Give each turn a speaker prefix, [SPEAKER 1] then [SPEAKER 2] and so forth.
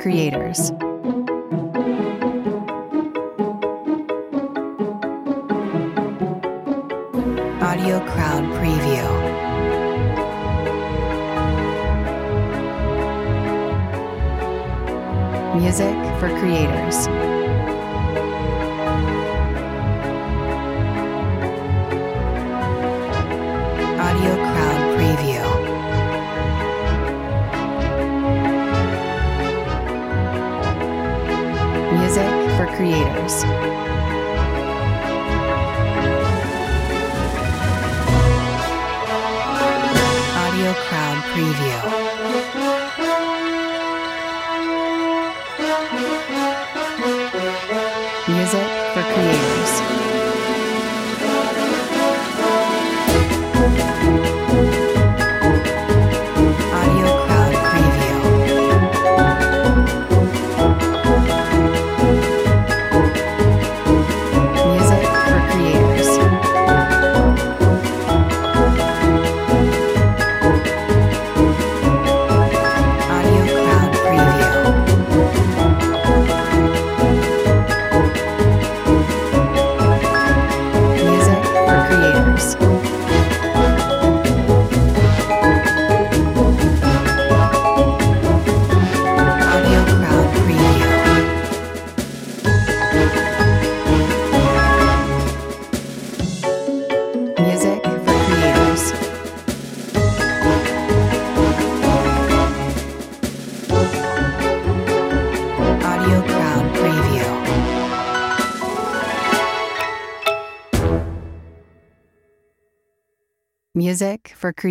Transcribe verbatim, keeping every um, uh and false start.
[SPEAKER 1] creators. Audio Crowd Preview. Music for creators. Audio Crowd Preview. Music for creators. Audio Crowd Preview. Music for creators. Audio Crowd Preview. Music for creators. Audio Crowd Preview. Music for creators. Audio Crowd Preview. Music for creators. Audio Crowd Preview. Music for creators.